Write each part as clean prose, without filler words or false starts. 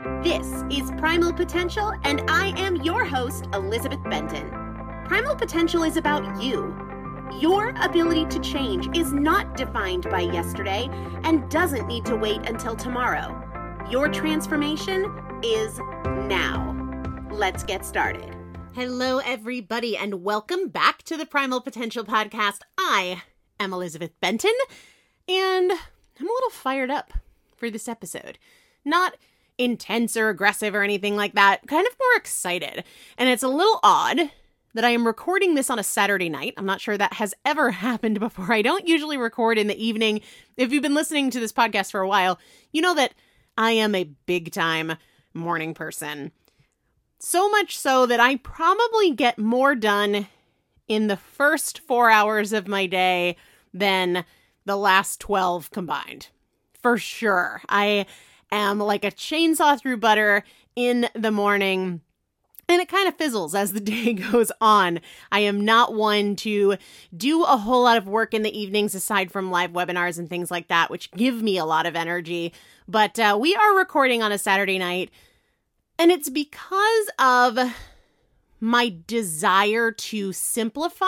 This is Primal Potential, and I am your host, Elizabeth Benton. Primal Potential is about you. Your ability to change is not defined by yesterday and doesn't need to wait until tomorrow. Your transformation is now. Let's get started. Hello, everybody, and welcome back to the Primal Potential Podcast. I am Elizabeth Benton, and I'm a little fired up for this episode. Not intense or aggressive or anything like that, kind of more excited. And it's a little odd that I am recording this on a Saturday night. I'm not sure that has ever happened before. I don't usually record in the evening. If you've been listening to this podcast for a while, you know that I am a big time morning person. So much so that I probably get more done in the first 4 hours of my day than the last 12 combined. For sure. I am like a chainsaw through butter in the morning. And it kind of fizzles as the day goes on. I am not one to do a whole lot of work in the evenings aside from live webinars and things like that, which give me a lot of energy. But we are recording on a Saturday night, and it's because of my desire to simplify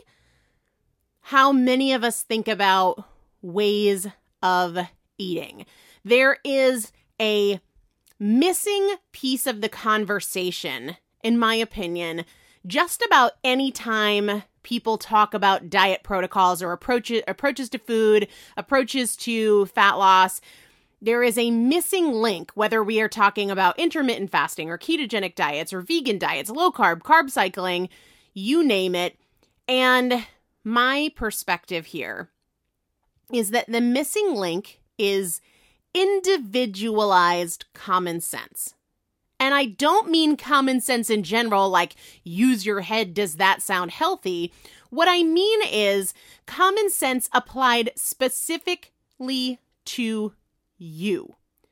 how many of us think about ways of eating. There is a missing piece of the conversation, in my opinion, just about any time people talk about diet protocols or approaches to food, approaches to fat loss. There is a missing link, whether we are talking about intermittent fasting or ketogenic diets or vegan diets, low carb, carb cycling, you name it. And my perspective here is that the missing link is individualized common sense. And I don't mean common sense in general, like use your head, does that sound healthy? What I mean is common sense applied specifically to you.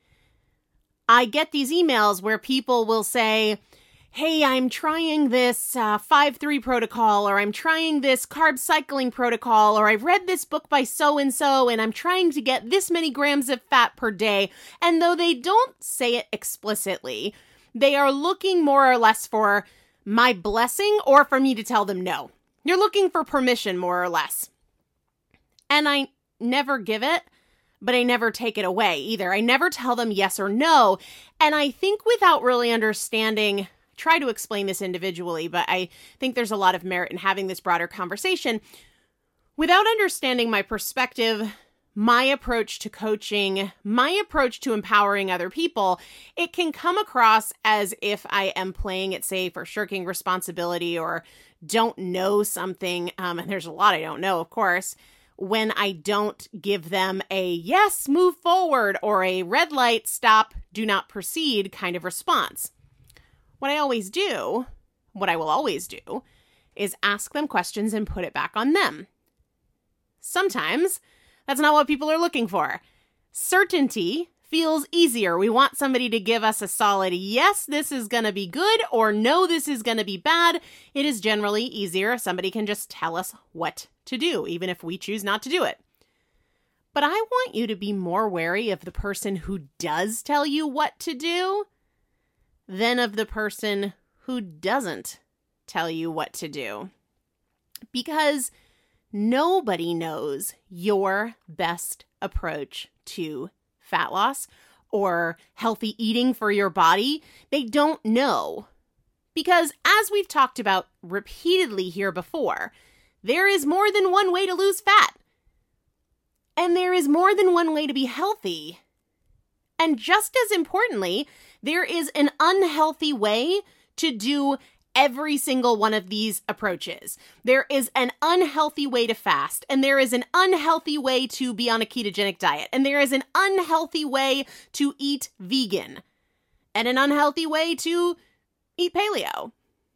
I get these emails where people will say, hey, I'm trying this 5-3 protocol, or I'm trying this carb cycling protocol, or I've read this book by so-and-so, and I'm trying to get this many grams of fat per day. And though they don't say it explicitly, they are looking more or less for my blessing or for me to tell them no. You're looking for permission, more or less. And I never give it, but I never take it away either. I never tell them yes or no. And I think without really understanding, try to explain this individually, but I think there's a lot of merit in having this broader conversation. Without understanding my perspective, my approach to coaching, my approach to empowering other people, it can come across as if I am playing it safe or shirking responsibility or don't know something. And there's a lot I don't know, of course, when I don't give them a yes, move forward, or a red light, stop, do not proceed kind of response. What I will always do, is ask them questions and put it back on them. Sometimes that's not what people are looking for. Certainty feels easier. We want somebody to give us a solid yes, this is going to be good, or no, this is going to be bad. It is generally easier if somebody can just tell us what to do, even if we choose not to do it. But I want you to be more wary of the person who does tell you what to do than of the person who doesn't tell you what to do. Because nobody knows your best approach to fat loss or healthy eating for your body. They don't know. Because as we've talked about repeatedly here before, there is more than one way to lose fat. And there is more than one way to be healthy. And just as importantly, there is an unhealthy way to do every single one of these approaches. There is an unhealthy way to fast, and there is an unhealthy way to be on a ketogenic diet, and there is an unhealthy way to eat vegan, and an unhealthy way to eat paleo.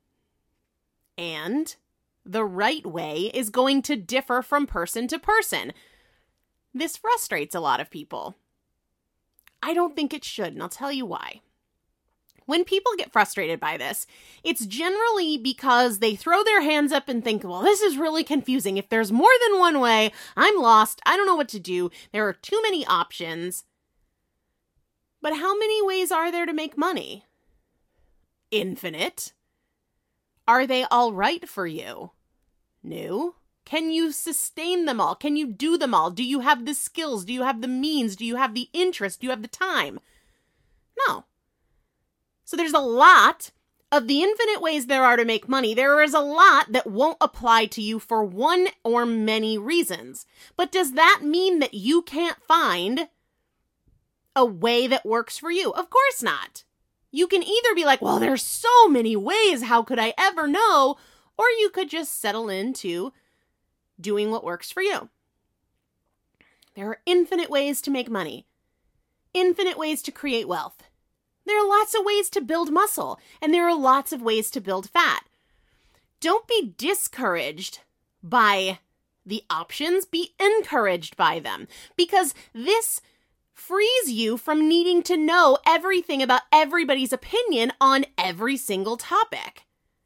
And the right way is going to differ from person to person. This frustrates a lot of people. I don't think it should, and I'll tell you why. When people get frustrated by this, it's generally because they throw their hands up and think, well, this is really confusing. If there's more than one way, I'm lost. I don't know what to do. There are too many options. But how many ways are there to make money? Infinite. Are they all right for you? No. Can you sustain them all? Can you do them all? Do you have the skills? Do you have the means? Do you have the interest? Do you have the time? No. So there's a lot of the infinite ways there are to make money. There is a lot that won't apply to you for one or many reasons. But does that mean that you can't find a way that works for you? Of course not. You can either be like, well, there's so many ways, how could I ever know? Or you could just settle into doing what works for you. There are infinite ways to make money, infinite ways to create wealth. There are lots of ways to build muscle, and there are lots of ways to build fat. Don't be discouraged by the options, be encouraged by them, because this frees you from needing to know everything about everybody's opinion on every single topic.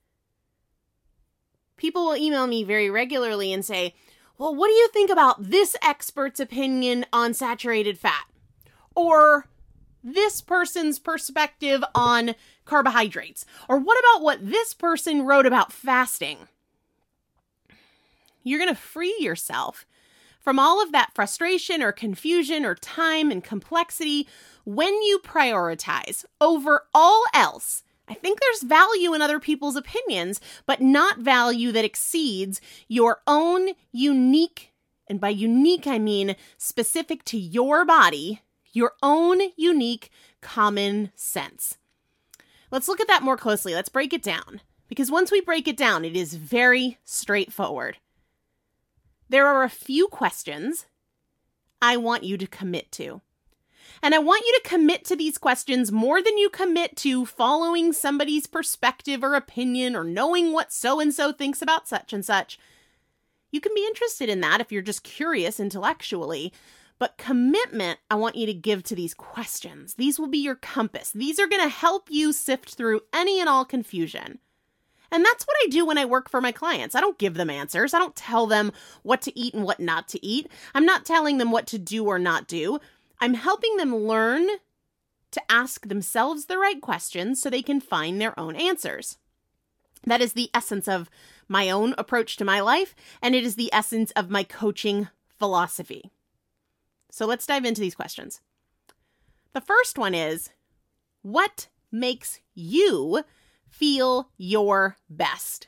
People will email me very regularly and say, well, what do you think about this expert's opinion on saturated fat? Or this person's perspective on carbohydrates? Or what about what this person wrote about fasting? You're going to free yourself from all of that frustration or confusion or time and complexity when you prioritize over all else. I think there's value in other people's opinions, but not value that exceeds your own unique, and by unique I mean specific to your body, your own unique common sense. Let's look at that more closely. Let's break it down, because once we break it down, it is very straightforward. There are a few questions I want you to commit to. And I want you to commit to these questions more than you commit to following somebody's perspective or opinion or knowing what so-and-so thinks about such and such. You can be interested in that if you're just curious intellectually, but commitment I want you to give to these questions. These will be your compass. These are going to help you sift through any and all confusion. And that's what I do when I work for my clients. I don't give them answers. I don't tell them what to eat and what not to eat. I'm not telling them what to do or not do. I'm helping them learn to ask themselves the right questions so they can find their own answers. That is the essence of my own approach to my life, and it is the essence of my coaching philosophy. So let's dive into these questions. The first one is, what makes you feel your best?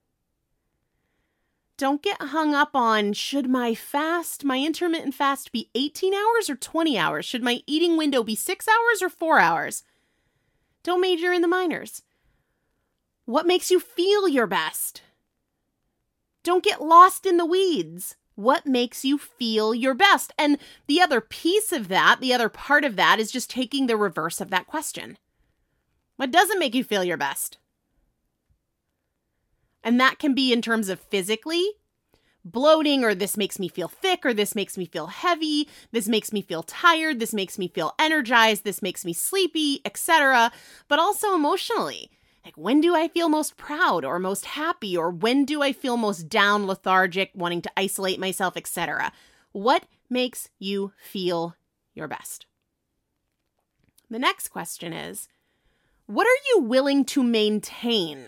Don't get hung up on, should my intermittent fast be 18 hours or 20 hours? Should my eating window be 6 hours or 4 hours? Don't major in the minors. What makes you feel your best? Don't get lost in the weeds. What makes you feel your best? And the other piece of that, the other part of that is just taking the reverse of that question. What doesn't make you feel your best? And that can be in terms of physically, bloating, or this makes me feel thick, or this makes me feel heavy, this makes me feel tired, this makes me feel energized, this makes me sleepy, etc. But also emotionally. Like, when do I feel most proud or most happy? Or when do I feel most down, lethargic, wanting to isolate myself, etc.? What makes you feel your best? The next question is, what are you willing to maintain?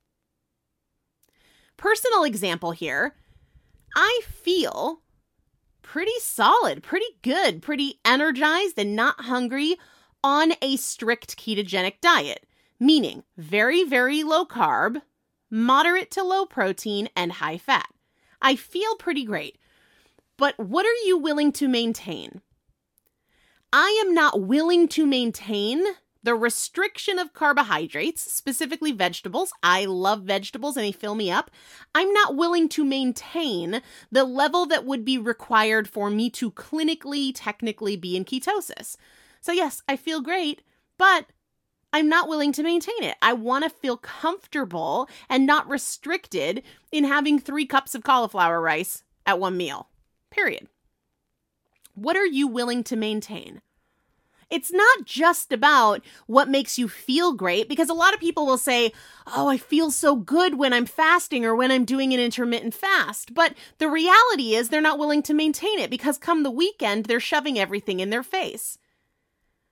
Personal example here, I feel pretty solid, pretty good, pretty energized and not hungry on a strict ketogenic diet, meaning very, very low carb, moderate to low protein, and high fat. I feel pretty great. But what are you willing to maintain? I am not willing to maintain the restriction of carbohydrates, specifically vegetables. I love vegetables and they fill me up. I'm not willing to maintain the level that would be required for me to clinically, technically be in ketosis. So yes, I feel great, but I'm not willing to maintain it. I want to feel comfortable and not restricted in having 3 cups of cauliflower rice at one meal, period. What are you willing to maintain? It's not just about what makes you feel great, because a lot of people will say, oh, I feel so good when I'm fasting or when I'm doing an intermittent fast. But the reality is they're not willing to maintain it because come the weekend, they're shoving everything in their face. So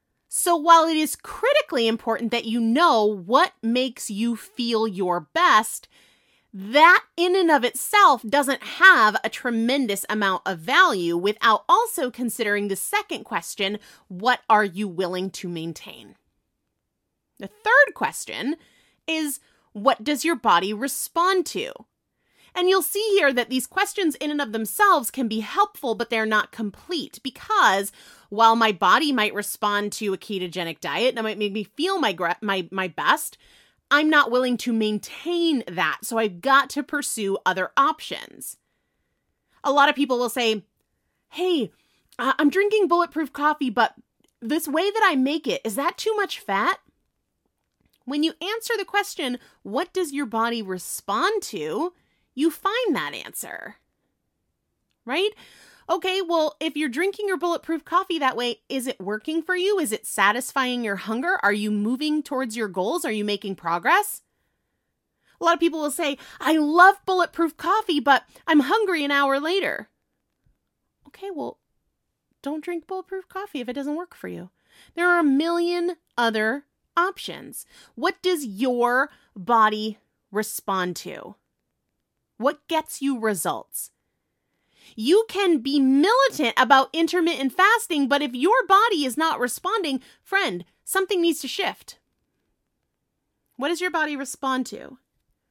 So while it is critically important that you know what makes you feel your best, that in and of itself doesn't have a tremendous amount of value without also considering the second question, what are you willing to maintain? The third question is, what does your body respond to? And you'll see here that these questions in and of themselves can be helpful, but they're not complete, because while my body might respond to a ketogenic diet and it might make me feel my best, I'm not willing to maintain that. So I've got to pursue other options. A lot of people will say, hey, I'm drinking bulletproof coffee, but this way that I make it, is that too much fat? When you answer the question, what does your body respond to? You find that answer, right? Okay, well, if you're drinking your bulletproof coffee that way, is it working for you? Is it satisfying your hunger? Are you moving towards your goals? Are you making progress? A lot of people will say, I love bulletproof coffee, but I'm hungry an hour later. Okay, well, don't drink bulletproof coffee if it doesn't work for you. There are a million other options. What does your body respond to? What gets you results? You can be militant about intermittent fasting, but if your body is not responding, friend, something needs to shift. What does your body respond to?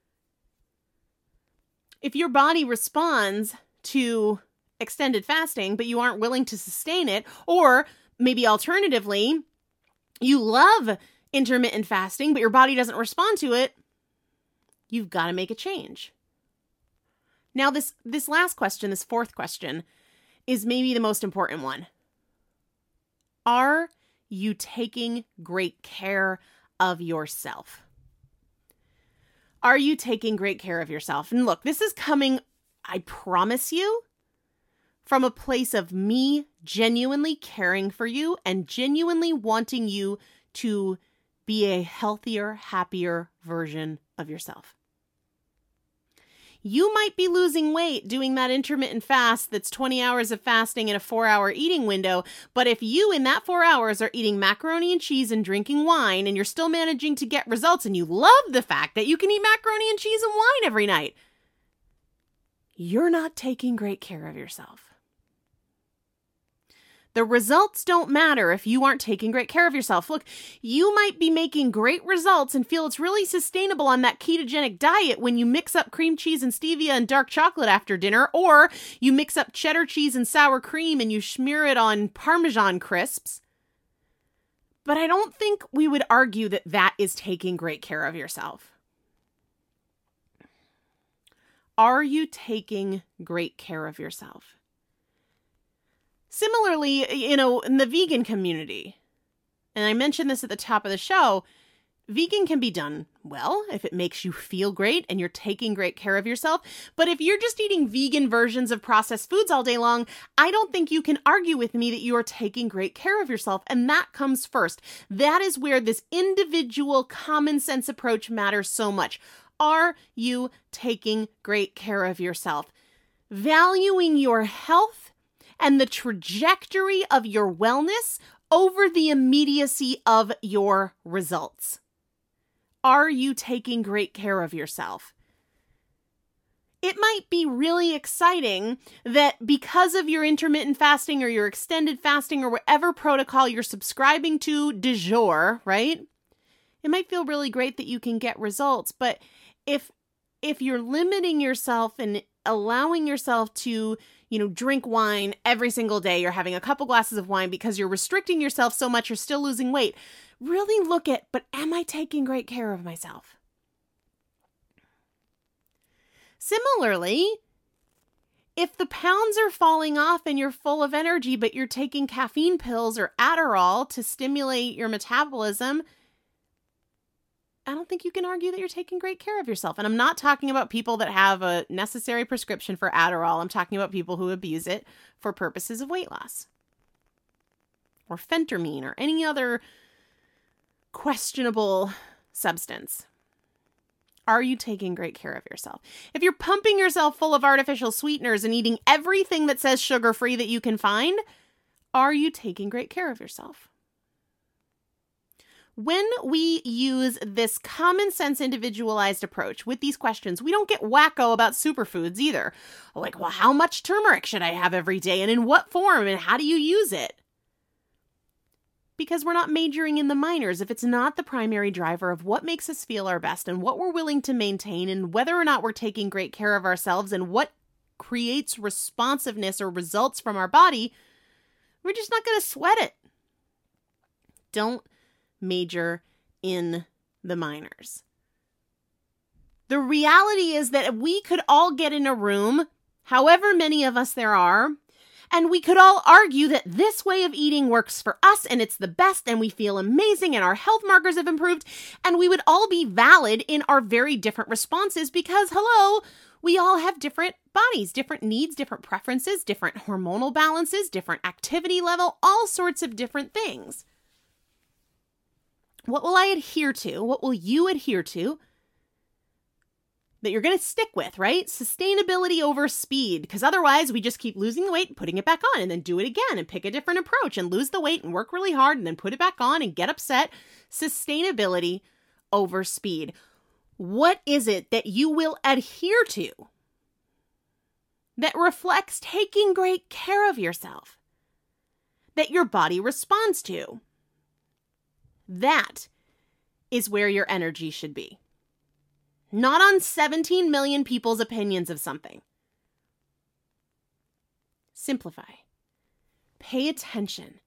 If your body responds to extended fasting, but you aren't willing to sustain it, or maybe alternatively, you love intermittent fasting, but your body doesn't respond to it, you've got to make a change. Now, this last question, this fourth question, is maybe the most important one. Are you taking great care of yourself? Are you taking great care of yourself? And look, this is coming, I promise you, from a place of me genuinely caring for you and genuinely wanting you to be a healthier, happier version of yourself. You might be losing weight doing that intermittent fast that's 20 hours of fasting in a 4-hour eating window, but if you in that 4 hours are eating macaroni and cheese and drinking wine and you're still managing to get results and you love the fact that you can eat macaroni and cheese and wine every night, you're not taking great care of yourself. The results don't matter if you aren't taking great care of yourself. Look, you might be making great results and feel it's really sustainable on that ketogenic diet when you mix up cream cheese and stevia and dark chocolate after dinner, or you mix up cheddar cheese and sour cream and you smear it on Parmesan crisps. But I don't think we would argue that that is taking great care of yourself. Are you taking great care of yourself? Similarly, in the vegan community, and I mentioned this at the top of the show, vegan can be done well if it makes you feel great and you're taking great care of yourself. But if you're just eating vegan versions of processed foods all day long, I don't think you can argue with me that you are taking great care of yourself. And that comes first. That is where this individual common sense approach matters so much. Are you taking great care of yourself? Valuing your health and the trajectory of your wellness over the immediacy of your results. Are you taking great care of yourself? It might be really exciting that because of your intermittent fasting or your extended fasting or whatever protocol you're subscribing to du jour, right? It might feel really great that you can get results, but if you're limiting yourself and allowing yourself to drink wine every single day, you're having a couple glasses of wine because you're restricting yourself so much, you're still losing weight. Really look at, but am I taking great care of myself? Similarly, if the pounds are falling off and you're full of energy, but you're taking caffeine pills or Adderall to stimulate your metabolism, I don't think you can argue that you're taking great care of yourself. And I'm not talking about people that have a necessary prescription for Adderall. I'm talking about people who abuse it for purposes of weight loss. Or phentermine or any other questionable substance. Are you taking great care of yourself? If you're pumping yourself full of artificial sweeteners and eating everything that says sugar-free that you can find, are you taking great care of yourself? When we use this common sense individualized approach with these questions, we don't get wacko about superfoods either. Like, well, how much turmeric should I have every day and in what form and how do you use it? Because we're not majoring in the minors if it's not the primary driver of what makes us feel our best and what we're willing to maintain and whether or not we're taking great care of ourselves and what creates responsiveness or results from our body, we're just not going to sweat it. Don't major in the minors. The reality is that we could all get in a room, however many of us there are, and we could all argue that this way of eating works for us and it's the best and we feel amazing and our health markers have improved, and we would all be valid in our very different responses because, hello, we all have different bodies, different needs, different preferences, different hormonal balances, different activity level, all sorts of different things. What will I adhere to? What will you adhere to that you're going to stick with, right? Sustainability over speed, because otherwise we just keep losing the weight and putting it back on and then do it again and pick a different approach and lose the weight and work really hard and then put it back on and get upset. Sustainability over speed. What is it that you will adhere to that reflects taking great care of yourself, that your body responds to? That is where your energy should be. Not on 17 million people's opinions of something. Simplify. Pay attention.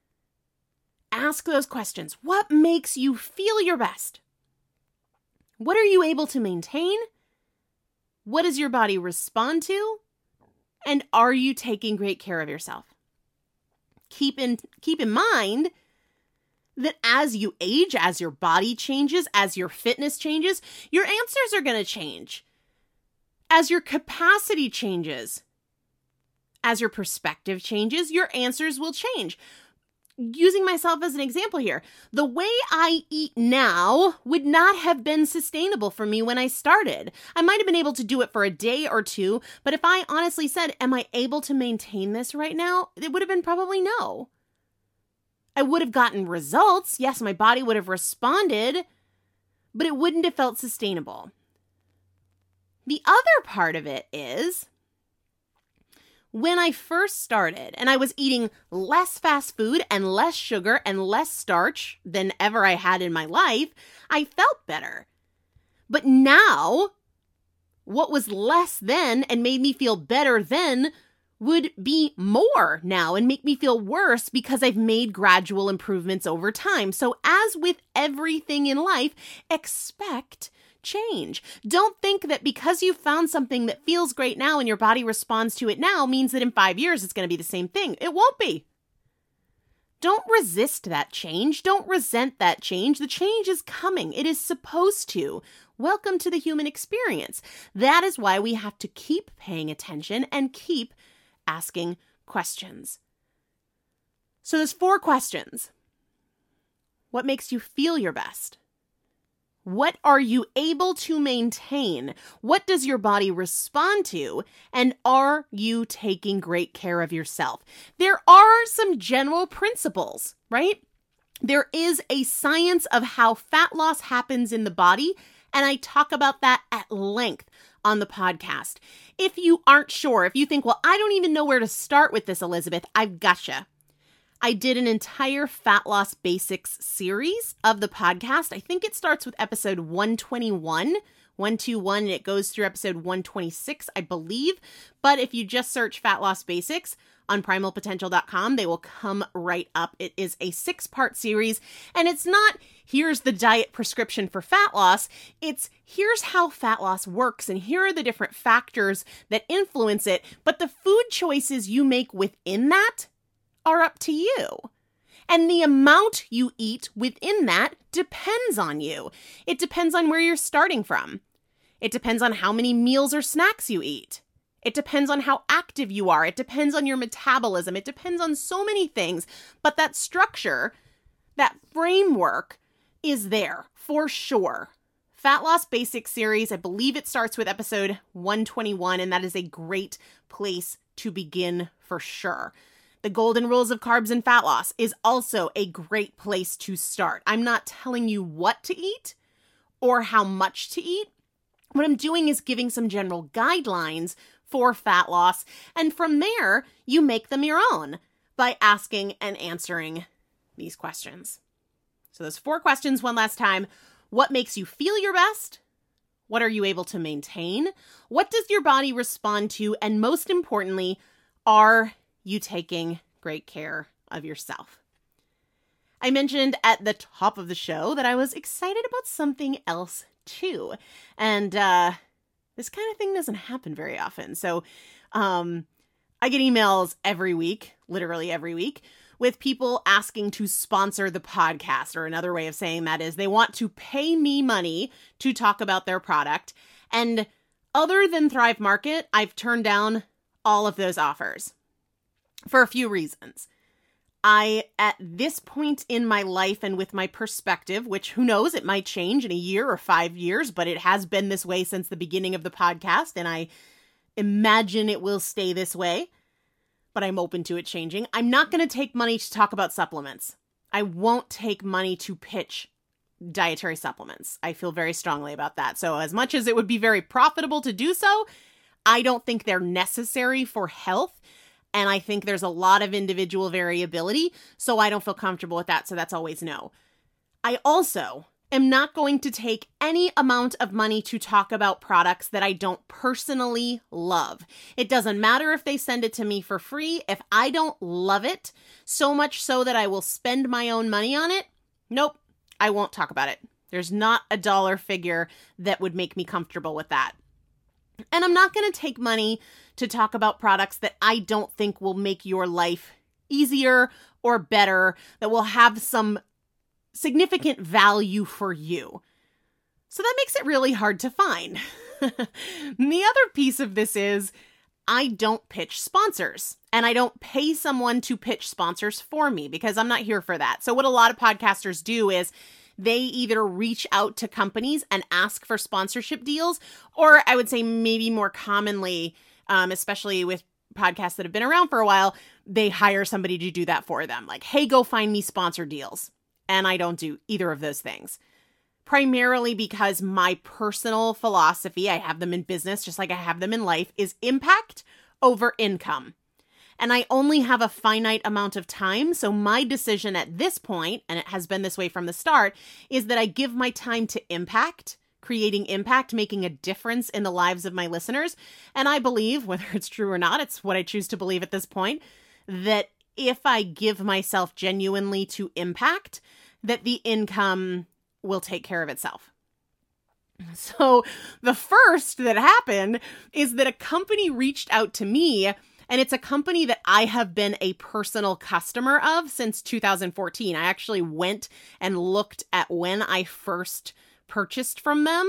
Ask those questions. What makes you feel your best? What are you able to maintain? What does your body respond to? And are you taking great care of yourself? Keep in mind that as you age, as your body changes, as your fitness changes, your answers are going to change. As your capacity changes, as your perspective changes, your answers will change. Using myself as an example here, the way I eat now would not have been sustainable for me when I started. I might have been able to do it for a day or two, but if I honestly said, am I able to maintain this right now? It would have been probably no. I would have gotten results. Yes, my body would have responded, but it wouldn't have felt sustainable. The other part of it is when I first started and I was eating less fast food and less sugar and less starch than ever I had in my life, I felt better. But now, what was less then and made me feel better then would be more now and make me feel worse because I've made gradual improvements over time. So as with everything in life, expect change. Don't think that because you found something that feels great now and your body responds to it now means that in 5 years it's going to be the same thing. It won't be. Don't resist that change. Don't resent that change. The change is coming. It is supposed to. Welcome to the human experience. That is why we have to keep paying attention and keep asking questions. So there's 4 questions. What makes you feel your best? What are you able to maintain? What does your body respond to? And are you taking great care of yourself? There are some general principles, right? There is a science of how fat loss happens in the body, and I talk about that at length on the podcast. If you aren't sure, if you think, well, I don't even know where to start with this, Elizabeth, I've gotcha. I did an entire fat loss basics series of the podcast. I think it starts with episode 121, and it goes through episode 126, I believe. But if you just search fat loss basics on primalpotential.com, they will come right up. It is a 6-part series, and it's not, here's the diet prescription for fat loss. It's, here's how fat loss works, and here are the different factors that influence it. But the food choices you make within that are up to you. And the amount you eat within that depends on you. It depends on where you're starting from. It depends on how many meals or snacks you eat. It depends on how active you are. It depends on your metabolism. It depends on so many things. But that structure, that framework is there for sure. Fat Loss Basics series, I believe it starts with episode 121, and that is a great place to begin for sure. The Golden Rules of Carbs and Fat Loss is also a great place to start. I'm not telling you what to eat or how much to eat. What I'm doing is giving some general guidelines for fat loss, and from there, you make them your own by asking and answering these questions. So those 4 questions one last time. What makes you feel your best? What are you able to maintain? What does your body respond to? And most importantly, are you taking great care of yourself? I mentioned at the top of the show that I was excited about something else too. And this kind of thing doesn't happen very often. So I get emails every week, literally every week, with people asking to sponsor the podcast, or another way of saying that is they want to pay me money to talk about their product. And other than Thrive Market, I've turned down all of those offers for a few reasons. At this point in my life and with my perspective, which who knows, it might change in a year or 5 years, but it has been this way since the beginning of the podcast, and I imagine it will stay this way. But I'm open to it changing. I'm not going to take money to talk about supplements. I won't take money to pitch dietary supplements. I feel very strongly about that. So as much as it would be very profitable to do so, I don't think they're necessary for health. And I think there's a lot of individual variability. So I don't feel comfortable with that. So that's always no. I also am not going to take any amount of money to talk about products that I don't personally love. It doesn't matter if they send it to me for free. If I don't love it, so much so that I will spend my own money on it, nope, I won't talk about it. There's not a dollar figure that would make me comfortable with that. And I'm not going to take money to talk about products that I don't think will make your life easier or better, that will have some significant value for you. So that makes it really hard to find. The other piece of this is I don't pitch sponsors, and I don't pay someone to pitch sponsors for me because I'm not here for that. So what a lot of podcasters do is they either reach out to companies and ask for sponsorship deals, or I would say maybe more commonly, especially with podcasts that have been around for a while, they hire somebody to do that for them. Like, hey, go find me sponsor deals. And I don't do either of those things. Primarily because my personal philosophy, I have them in business just like I have them in life, is impact over income. And I only have a finite amount of time. So my decision at this point, and it has been this way from the start, is that I give my time to impact, creating impact, making a difference in the lives of my listeners. And I believe, whether it's true or not, it's what I choose to believe at this point, that if I give myself genuinely to impact, that the income will take care of itself. So the first that happened is that a company reached out to me, and it's a company that I have been a personal customer of since 2014. I actually went and looked at when I first purchased from them.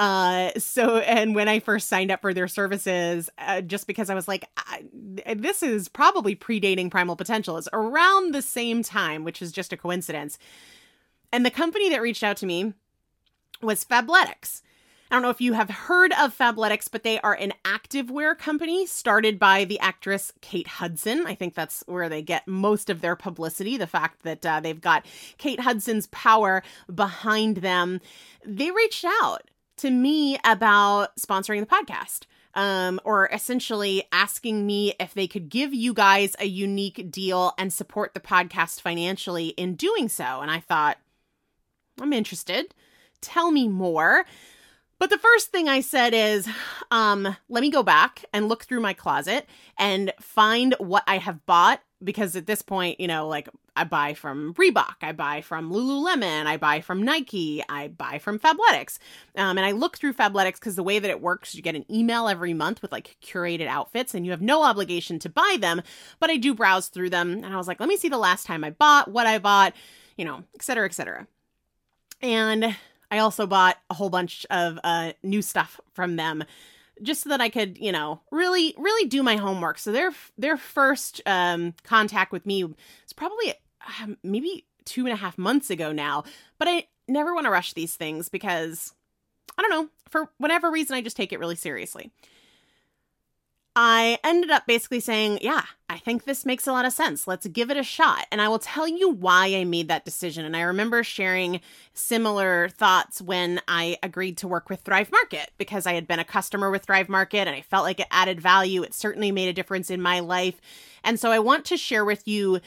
And when I first signed up for their services, just because I was like, this is probably predating Primal Potential. It's around the same time, which is just a coincidence. And the company that reached out to me was Fabletics. I don't know if you have heard of Fabletics, but they are an activewear company started by the actress Kate Hudson. I think that's where they get most of their publicity, the fact that they've got Kate Hudson's power behind them. They reached out to me about sponsoring the podcast, or essentially asking me if they could give you guys a unique deal and support the podcast financially in doing so. And I thought, I'm interested. Tell me more. But the first thing I said is, let me go back and look through my closet and find what I have bought. Because at this point, like I buy from Reebok, I buy from Lululemon, I buy from Nike, I buy from Fabletics. And I look through Fabletics because the way that it works, you get an email every month with like curated outfits and you have no obligation to buy them. But I do browse through them. And I was like, let me see the last time I bought, what I bought, et cetera, et cetera. And I also bought a whole bunch of new stuff from them just so that I could, really, really do my homework. So their first contact with me was probably maybe 2.5 months ago now. But I never want to rush these things because, I don't know, for whatever reason, I just take it really seriously. I ended up basically saying, yeah, I think this makes a lot of sense. Let's give it a shot. And I will tell you why I made that decision. And I remember sharing similar thoughts when I agreed to work with Thrive Market, because I had been a customer with Thrive Market and I felt like it added value. It certainly made a difference in my life. And so I want to share with you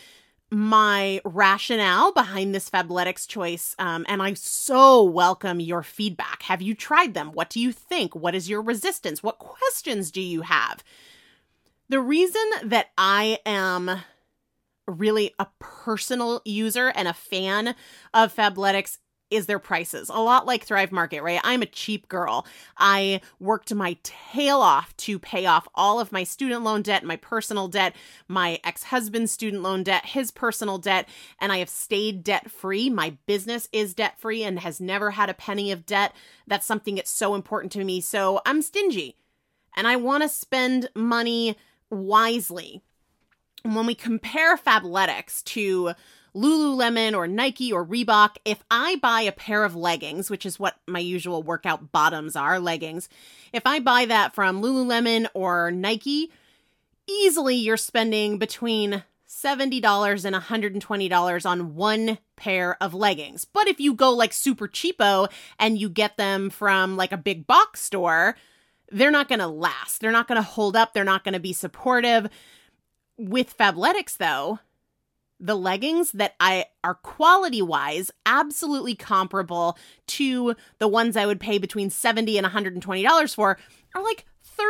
my rationale behind this Fabletics choice, and I so welcome your feedback. Have you tried them? What do you think? What is your resistance? What questions do you have? The reason that I am really a personal user and a fan of Fabletics is their prices. A lot like Thrive Market, right? I'm a cheap girl. I worked my tail off to pay off all of my student loan debt, my personal debt, my ex-husband's student loan debt, his personal debt, and I have stayed debt-free. My business is debt-free and has never had a penny of debt. That's something that's so important to me. So I'm stingy and I want to spend money wisely. And when we compare Fabletics to Lululemon or Nike or Reebok, if I buy a pair of leggings, which is what my usual workout bottoms are, leggings, if I buy that from Lululemon or Nike, easily you're spending between $70 and $120 on one pair of leggings. But if you go like super cheapo and you get them from like a big box store, they're not going to last. They're not going to hold up. They're not going to be supportive. With Fabletics, though, the leggings that are quality-wise absolutely comparable to the ones I would pay between $70 and $120 for are like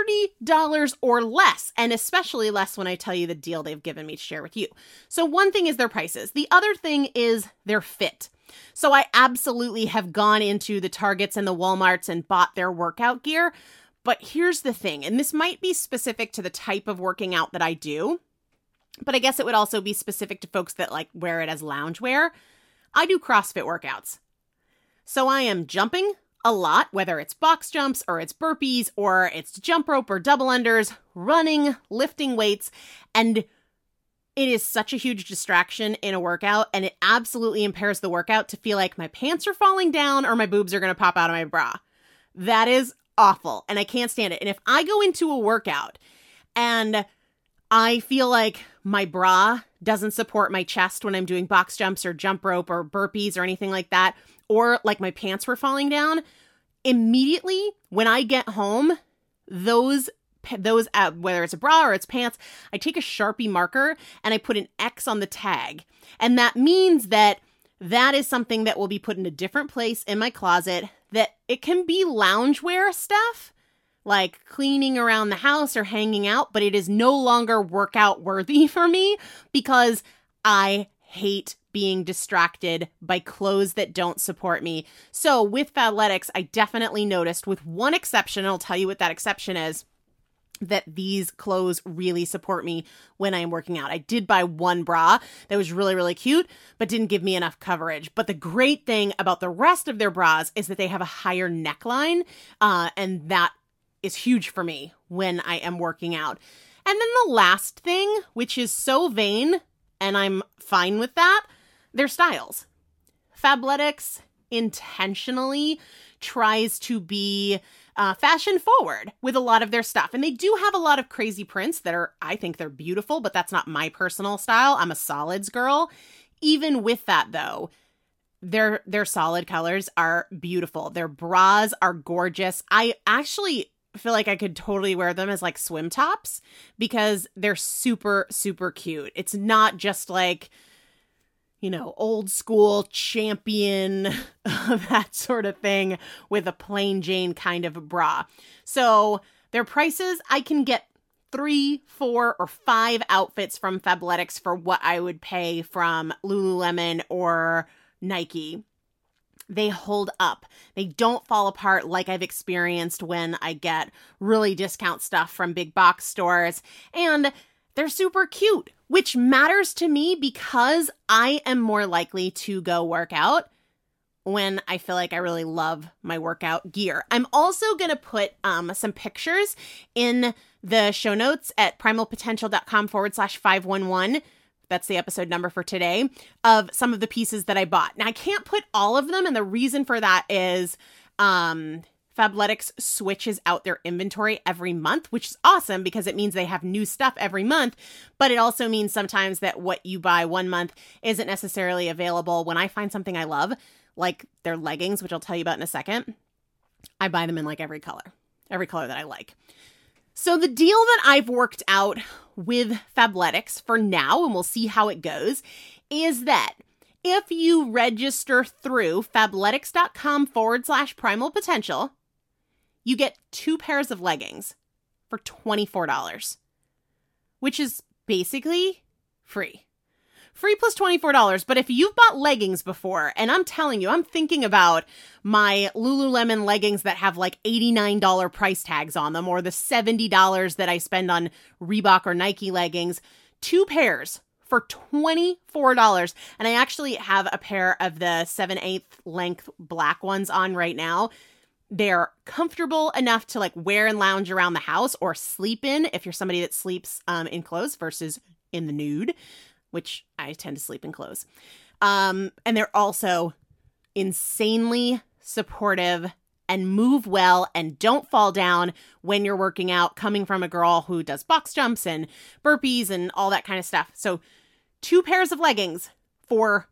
$30 or less, and especially less when I tell you the deal they've given me to share with you. So one thing is their prices. The other thing is their fit. So I absolutely have gone into the Targets and the Walmarts and bought their workout gear. But here's the thing, and this might be specific to the type of working out that I do, but I guess it would also be specific to folks that like wear it as loungewear. I do CrossFit workouts. So I am jumping a lot, whether it's box jumps or it's burpees or it's jump rope or double unders, running, lifting weights, and it is such a huge distraction in a workout, and it absolutely impairs the workout to feel like my pants are falling down or my boobs are going to pop out of my bra. That is awful, and I can't stand it. And if I go into a workout and I feel like my bra doesn't support my chest when I'm doing box jumps or jump rope or burpees or anything like that, or like my pants were falling down, immediately when I get home, those whether it's a bra or it's pants, I take a Sharpie marker and I put an X on the tag. And that means that is something that will be put in a different place in my closet, that it can be loungewear stuff, like cleaning around the house or hanging out, but it is no longer workout worthy for me because I hate being distracted by clothes that don't support me. So with Fabletics, I definitely noticed, with one exception, and I'll tell you what that exception is, that these clothes really support me when I'm working out. I did buy one bra that was really, really cute, but didn't give me enough coverage. But the great thing about the rest of their bras is that they have a higher neckline, and that is huge for me when I am working out. And then the last thing, which is so vain, and I'm fine with that, their styles. Fabletics intentionally tries to be fashion forward with a lot of their stuff. And they do have a lot of crazy prints that I think they're beautiful, but that's not my personal style. I'm a solids girl. Even with that though, their solid colors are beautiful. Their bras are gorgeous. I actually feel like I could totally wear them as like swim tops because they're super, super cute. It's not just like, you know, old school Champion, that sort of thing with a plain Jane kind of a bra. So their prices, I can get 3, 4, or 5 outfits from Fabletics for what I would pay from Lululemon or Nike. They hold up. They don't fall apart like I've experienced when I get really discount stuff from big box stores. And they're super cute, which matters to me because I am more likely to go work out when I feel like I really love my workout gear. I'm also going to put some pictures in the show notes at primalpotential.com/511. That's the episode number for today, of some of the pieces that I bought. Now, I can't put all of them, and the reason for that is Fabletics switches out their inventory every month, which is awesome because it means they have new stuff every month. But it also means sometimes that what you buy one month isn't necessarily available. When I find something I love, like their leggings, which I'll tell you about in a second, I buy them in like every color that I like. So the deal that I've worked out with Fabletics for now, and we'll see how it goes, is that if you register through fabletics.com/primal potential, you get 2 pairs of leggings for $24, which is basically free. Free plus $24. But if you've bought leggings before, and I'm telling you, I'm thinking about my Lululemon leggings that have like $89 price tags on them, or the $70 that I spend on Reebok or Nike leggings, 2 pairs for $24. And I actually have a pair of the 7/8 length black ones on right now. They're comfortable enough to like wear and lounge around the house or sleep in if you're somebody that sleeps in clothes versus in the nude, which I tend to sleep in clothes. And they're also insanely supportive and move well and don't fall down when you're working out, coming from a girl who does box jumps and burpees and all that kind of stuff. So 2 pairs of leggings for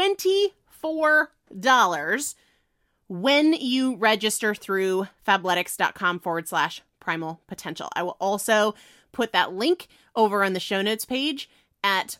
$24 when you register through fabletics.com/primal potential. I will also put that link over on the show notes page at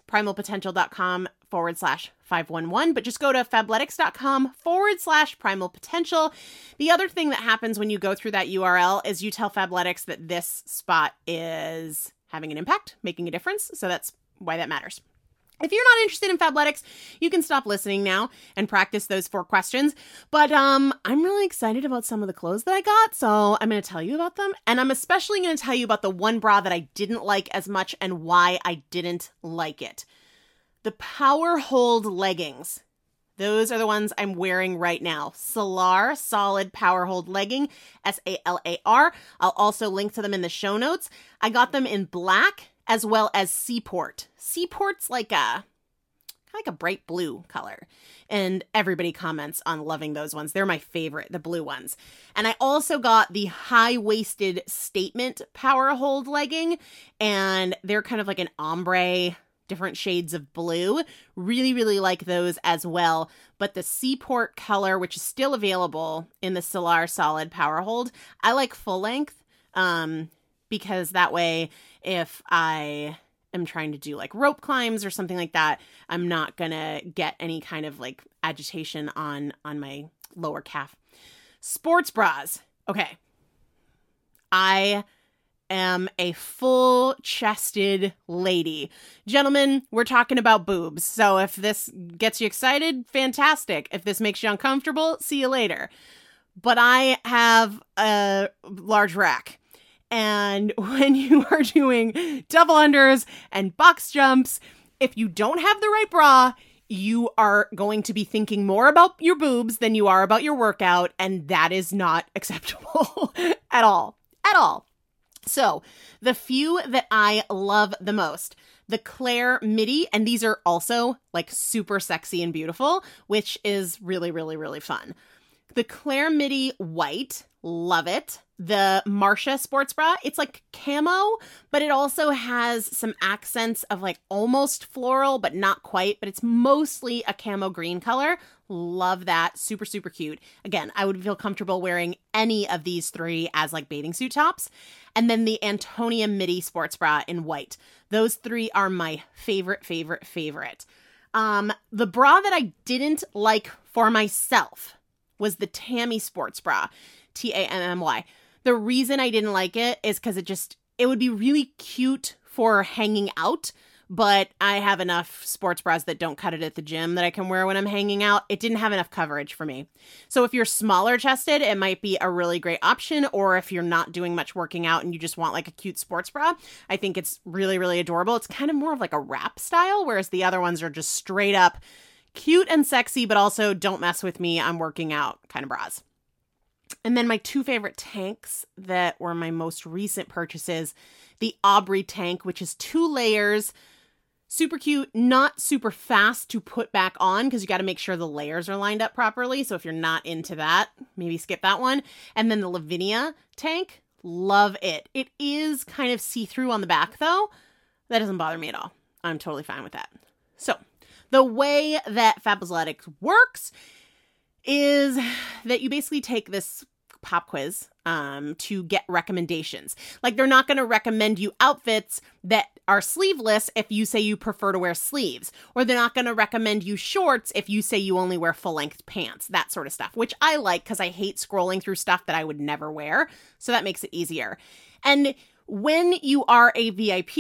primalpotential.com/511, but just go to fabletics.com/primal potential. The other thing that happens when you go through that URL is you tell Fabletics that this spot is having an impact, making a difference. So that's why that matters. If you're not interested in Fabletics, you can stop listening now and practice those 4 questions. But I'm really excited about some of the clothes that I got, so I'm going to tell you about them. And I'm especially going to tell you about the one bra that I didn't like as much and why I didn't like it. The Power Hold leggings. Those are the ones I'm wearing right now. Solar Solid Power Hold Legging, SALAR. I'll also link to them in the show notes. I got them in black as well as Seaport. Seaport's like a bright blue color. And everybody comments on loving those ones. They're my favorite, the blue ones. And I also got the high-waisted Statement Power Hold legging. And they're kind of like an ombre, different shades of blue. Really, really like those as well. But the Seaport color, which is still available in the Solar Solid Power Hold, I like full length. Because that way, if I am trying to do like rope climbs or something like that, I'm not gonna get any kind of like agitation on my lower calf. Sports bras. Okay. I am a full-chested lady. Gentlemen, we're talking about boobs. So if this gets you excited, fantastic. If this makes you uncomfortable, see you later. But I have a large rack. And when you are doing double unders and box jumps, if you don't have the right bra, you are going to be thinking more about your boobs than you are about your workout. And that is not acceptable at all. At all. So the few that I love the most, the Claire Midi, and these are also like super sexy and beautiful, which is really, really, really fun. The Claire Midi White, love it. The Marcia sports bra, it's like camo, but it also has some accents of like almost floral, but not quite, but it's mostly a camo green color. Love that. Super, super cute. Again, I would feel comfortable wearing any of these 3 as like bathing suit tops. And then the Antonia Midi sports bra in white. Those 3 are my favorite. The bra that I didn't like for myself was the Tammy sports bra, Tammy. The reason I didn't like it is because it would be really cute for hanging out, but I have enough sports bras that don't cut it at the gym that I can wear when I'm hanging out. It didn't have enough coverage for me. So if you're smaller chested, it might be a really great option. Or if you're not doing much working out and you just want like a cute sports bra, I think it's really, really adorable. It's kind of more of like a wrap style, whereas the other ones are just straight up cute and sexy, but also don't mess with me, I'm working out kind of bras. And then my 2 favorite tanks that were my most recent purchases, the Aubrey tank, which is 2 layers, Super cute, not super fast to put back on because you got to make sure the layers are lined up properly. So if you're not into that, maybe skip that one. And then the Lavinia tank, love it. It is kind of see-through on the back though. That doesn't bother me at all. I'm totally fine with that. So the way that Fabletics works is that you basically take this pop quiz to get recommendations. Like they're not going to recommend you outfits that are sleeveless if you say you prefer to wear sleeves, or they're not going to recommend you shorts if you say you only wear full-length pants, that sort of stuff, which I like because I hate scrolling through stuff that I would never wear. So that makes it easier. And when you are a VIP,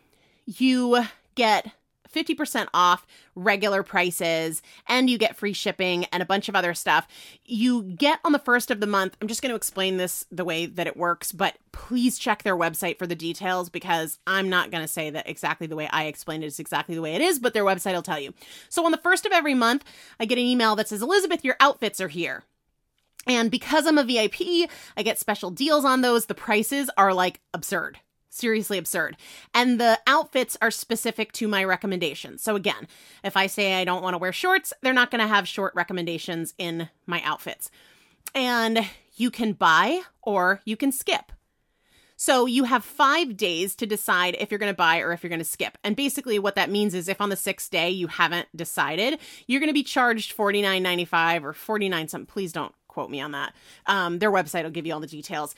you get 50% off regular prices, and you get free shipping and a bunch of other stuff. You get on the first of the month. I'm just going to explain this the way that it works, but please check their website for the details because I'm not going to say that exactly the way I explained it is exactly the way it is, but their website will tell you. So on the first of every month, I get an email that says, Elizabeth, your outfits are here. And because I'm a VIP, I get special deals on those. The prices are like absurd. Seriously absurd. And the outfits are specific to my recommendations. So again, if I say I don't want to wear shorts, they're not going to have short recommendations in my outfits. And you can buy or you can skip. So you have 5 days to decide if you're going to buy or if you're going to skip. And basically what that means is if on the 6th day you haven't decided, you're going to be charged $49.95 or $49 something. Please don't quote me on that. Their website will give you all the details.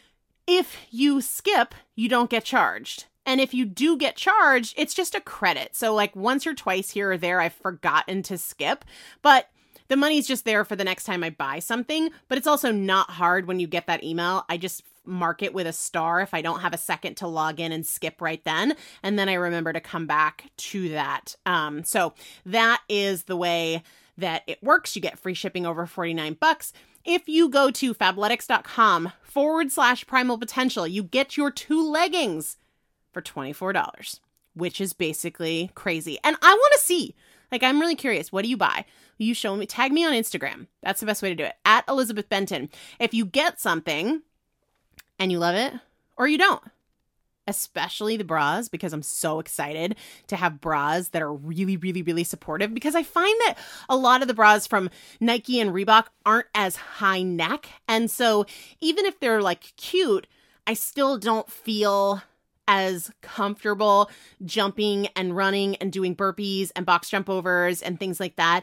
If you skip, you don't get charged. And if you do get charged, it's just a credit. So like once or twice here or there, I've forgotten to skip, but the money's just there for the next time I buy something. But it's also not hard when you get that email. I just mark it with a star if I don't have a second to log in and skip right then. And then I remember to come back to that. So that is the way that it works. You get free shipping over $49. If you go to fabletics.com/primal potential, you get your 2 leggings for $24, which is basically crazy. And I want to see, like, I'm really curious. What do you buy? You show me, tag me on Instagram. That's the best way to do it. At Elizabeth Benton. If you get something and you love it or you don't, especially the bras, because I'm so excited to have bras that are really, really, really supportive, because I find that a lot of the bras from Nike and Reebok aren't as high neck. And so even if they're like cute, I still don't feel as comfortable jumping and running and doing burpees and box jump overs and things like that.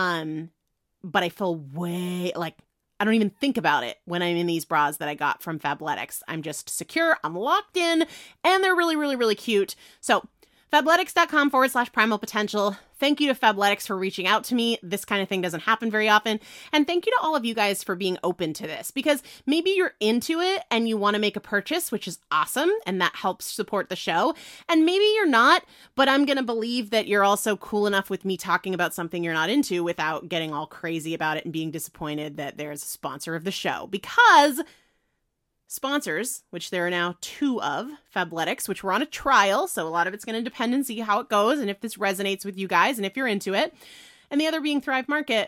But I feel way like, I don't even think about it when I'm in these bras that I got from Fabletics. I'm just secure, I'm locked in, and they're really, really, really cute. So fabletics.com/primal potential. Thank you to Fabletics for reaching out to me. This kind of thing doesn't happen very often. And thank you to all of you guys for being open to this, because maybe you're into it and you want to make a purchase, which is awesome, and that helps support the show. And maybe you're not, but I'm going to believe that you're also cool enough with me talking about something you're not into without getting all crazy about it and being disappointed that there's a sponsor of the show. Because sponsors, which there are now 2 of, Fabletics, which we're on a trial, so a lot of it's going to depend and see how it goes and if this resonates with you guys and if you're into it. And the other being Thrive Market,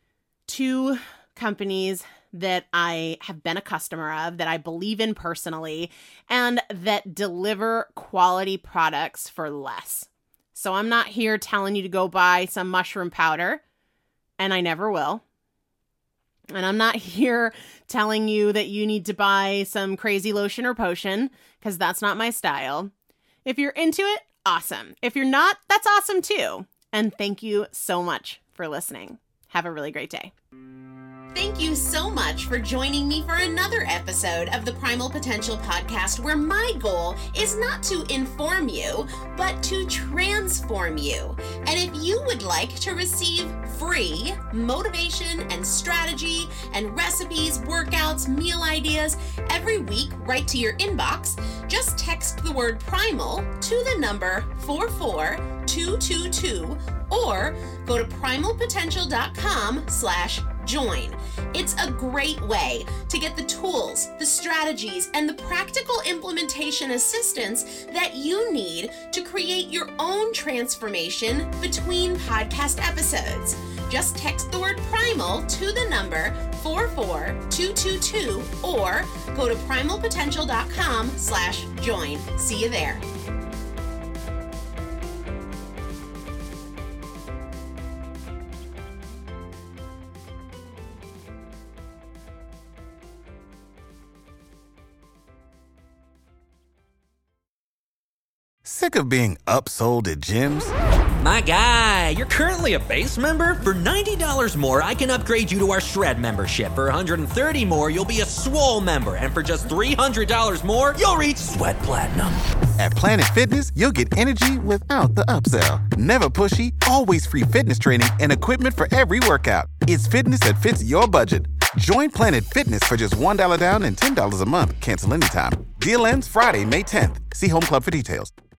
2 companies that I have been a customer of, that I believe in personally, and that deliver quality products for less. So I'm not here telling you to go buy some mushroom powder, and I never will. And I'm not here telling you that you need to buy some crazy lotion or potion, because that's not my style. If you're into it, awesome. If you're not, that's awesome too. And thank you so much for listening. Have a really great day. Thank you so much for joining me for another episode of the Primal Potential Podcast, where my goal is not to inform you, but to transform you. And if you would like to receive free motivation and strategy and recipes, workouts, meal ideas every week right to your inbox, just text the word primal to the number 44222 or go to primalpotential.com/join. It's a great way to get the tools, the strategies, and the practical implementation assistance that you need to create your own transformation between podcast episodes. Just text the word primal to the number 44222 or go to primalpotential.com/join. See you there. Sick of being upsold at gyms? My guy, you're currently a base member? For $90 more, I can upgrade you to our Shred membership. For $130 more, you'll be a Swole member. And for just $300 more, you'll reach Sweat Platinum. At Planet Fitness, you'll get energy without the upsell. Never pushy, always free fitness training and equipment for every workout. It's fitness that fits your budget. Join Planet Fitness for just $1 down and $10 a month. Cancel anytime. Deal ends Friday, May 10th. See Home Club for details.